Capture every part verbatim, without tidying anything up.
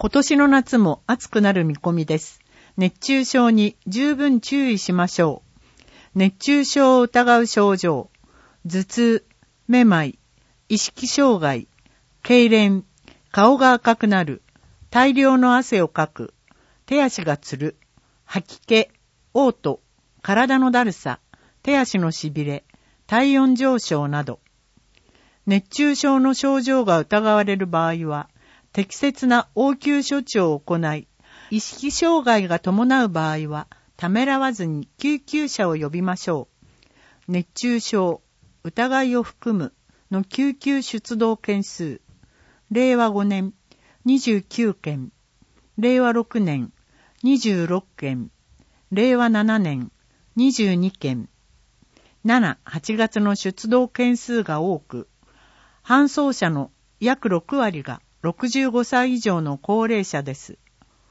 今年の夏も暑くなる見込みです。熱中症に十分注意しましょう。熱中症を疑う症状、頭痛、めまい、意識障害、痙攣、顔が赤くなる、大量の汗をかく、手足がつる、吐き気、嘔吐、体のだるさ、手足のしびれ、体温上昇など。熱中症の症状が疑われる場合は、適切な応急処置を行い、意識障害が伴う場合は、ためらわずに救急車を呼びましょう。熱中症、疑いを含むの救急出動件数、れいわごねん、にじゅうきゅうけん、れいわろくねん、にじゅうろっけん、れいわななねん、にじゅうにけん、しち、はちがつの出動件数が多く、搬送者の約ろくわりがろくじゅうごさい以上の高齢者です。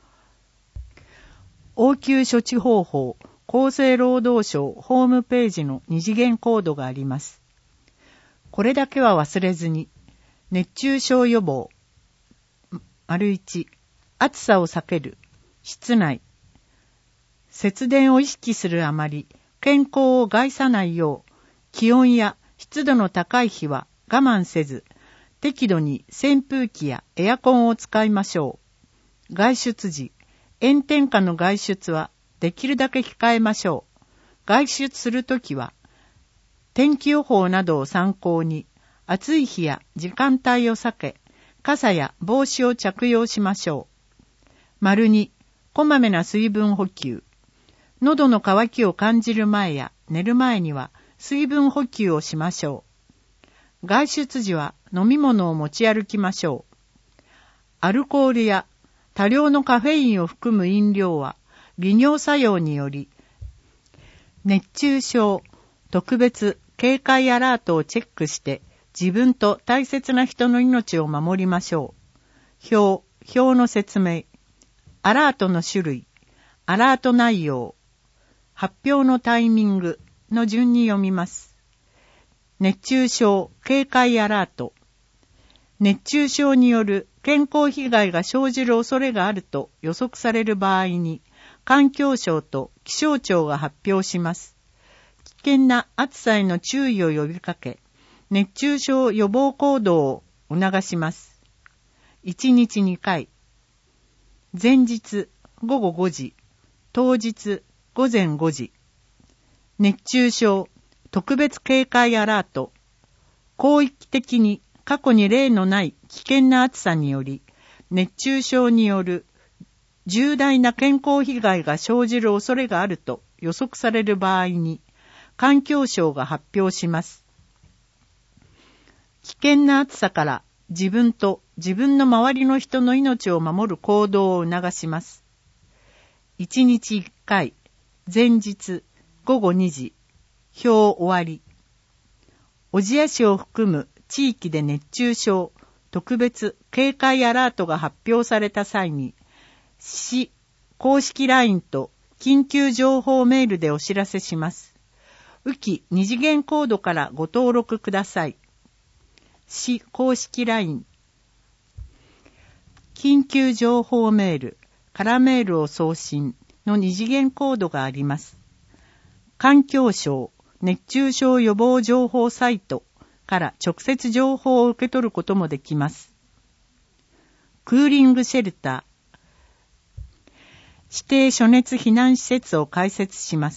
応急処置方法、厚生労働省ホームページの二次元コードがあります。これだけは忘れずに、熱中症予防、丸いち、暑さを避ける、室内、節電を意識するあまり、健康を害さないよう、気温や湿度の高い日は我慢せず、適度に扇風機やエアコンを使いましょう。外出時、炎天下の外出はできるだけ控えましょう。外出するときは、天気予報などを参考に、暑い日や時間帯を避け、傘や帽子を着用しましょう。丸に、こまめな水分補給。喉の渇きを感じる前や寝る前には水分補給をしましょう。外出時は飲み物を持ち歩きましょう。アルコールや多量のカフェインを含む飲料は利尿作用により、熱中症特別警戒アラートをチェックして自分と大切な人の命を守りましょう。表、表の説明、アラートの種類、アラート内容、発表のタイミングの順に読みます。熱中症警戒アラート。熱中症による健康被害が生じる恐れがあると予測される場合に、環境省と気象庁が発表します。危険な暑さへの注意を呼びかけ、熱中症予防行動を促します。いちにちにかい。前日ごごごじ、当日ごぜんごじ。熱中症特別警戒アラート。広域的に過去に例のない危険な暑さにより、熱中症による重大な健康被害が生じる恐れがあると予測される場合に、環境省が発表します。危険な暑さから自分と自分の周りの人の命を守る行動を促します。いちにちいっかい、前日ごごにじ、表終わり。小千谷市を含む地域で熱中症特別警戒アラートが発表された際に、市公式 ライン と緊急情報メールでお知らせします。浮き二次元コードからご登録ください。市公式 ライン、緊急情報メール、からメールを送信の二次元コードがあります。環境省熱中症予防情報サイトから直接情報を受け取ることもできます。クーリングシェルター、指定暑熱避難施設を開設します。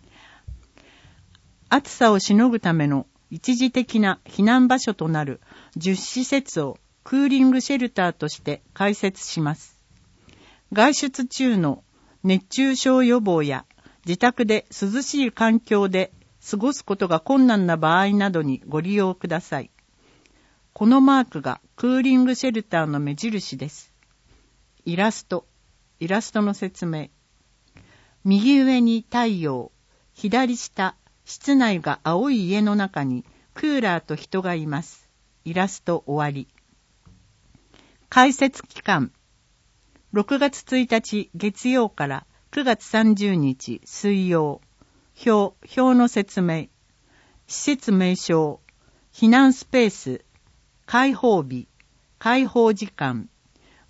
暑さをしのぐための一時的な避難場所となるじゅっしせつをクーリングシェルターとして開設します。外出中の熱中症予防や自宅で涼しい環境で過ごすことが困難な場合などにご利用ください。このマークがクーリングシェルターの目印です。イラスト、イラストの説明。右上に太陽、左下、室内が青い家の中にクーラーと人がいます。イラスト終わり。開設期間。ろくがつついたち月曜からくがつさんじゅうにち水曜。表、表の説明。施設名称。避難スペース。開放日。開放時間。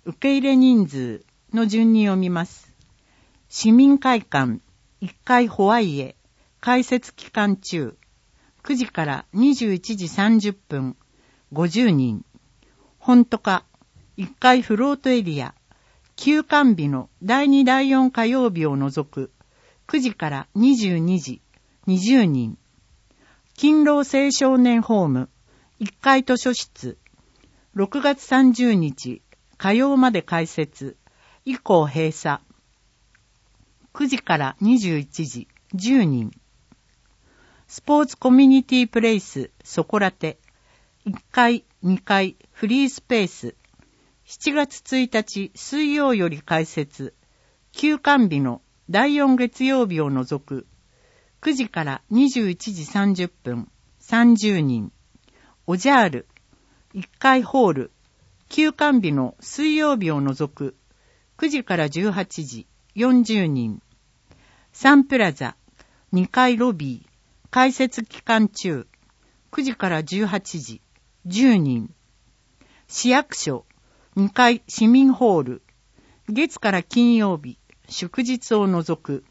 受け入れ人数の順に読みます。市民会館いっかいホワイエ開設期間中、くじからにじゅういちじさんじゅっぷん、ごじゅうにん。本都課いっかいフロートエリア、休館日のだいにだいよん火曜日を除く、くじからにじゅうにじ、にじゅうにん。勤労青少年ホームいっかい図書室、ろくがつさんじゅうにち火曜まで開設、以降閉鎖。くじからにじゅういちじ、じゅうにん。スポーツコミュニティプレイスそこらていっかい、にかいフリースペース、しちがつついたち水曜より開設、休館日のだいよん月曜日を除く、くじからにじゅういちじさんじゅっぷん、さんじゅうにん。おじゃーるいっかいホール、休館日の水曜日を除く、くじからじゅうはちじ、よんじゅうにん。サンプラザにかいロビー、開設期間中、くじからじゅうはちじ、じゅうにん。市役所にかい市民ホール、月から金曜日、祝日を除く、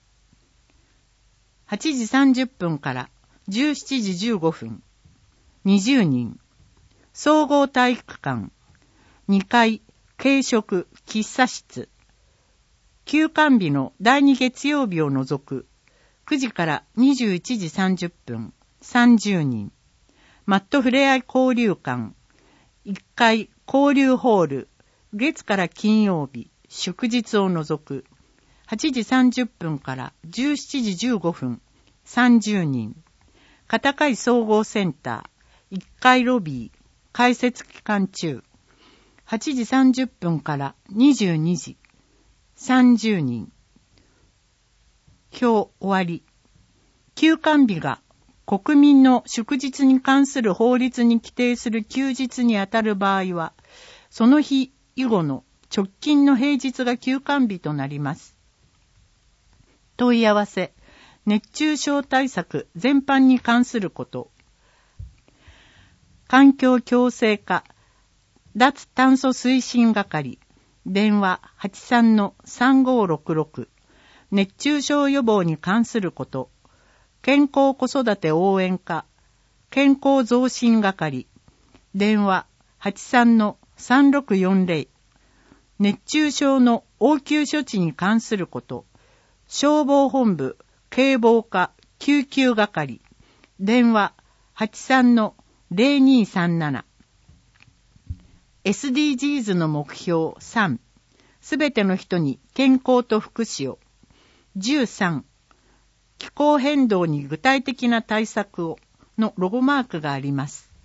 はちじさんじゅっぷんからじゅうしちじじゅうごふん、にじゅうにん。総合体育館にかい軽食喫茶室、休館日のだいに月曜日を除く、くじからにじゅういちじさんじゅっぷん、さんじゅうにん。マットふれあい交流館いっかい交流ホール、月から金曜日、祝日を除く、はちじさんじゅっぷんからじゅうしちじじゅうごふん、さんじゅうにん。片貝総合センターいっかいロビー、開設期間中、はちじさんじゅっぷんからにじゅうにじ、さんじゅうにん。今日終わり。休館日が国民の祝日に関する法律に規定する休日にあたる場合は、その日以後の直近の平日が休館日となります。問い合わせ、熱中症対策全般に関すること。環境共生課、脱炭素推進係、電話 はちさんのさんごろくろく、熱中症予防に関すること。健康子育て応援課、健康増進係、電話 はちさんのさんろくよんぜろ、熱中症の応急処置に関すること。消防本部警防課救急係、電話 はちさんのぜろにさんなな。エスディージーズ の目標さん、すべての人に健康と福祉を。じゅうさん、気候変動に具体的な対策をのロゴマークがあります。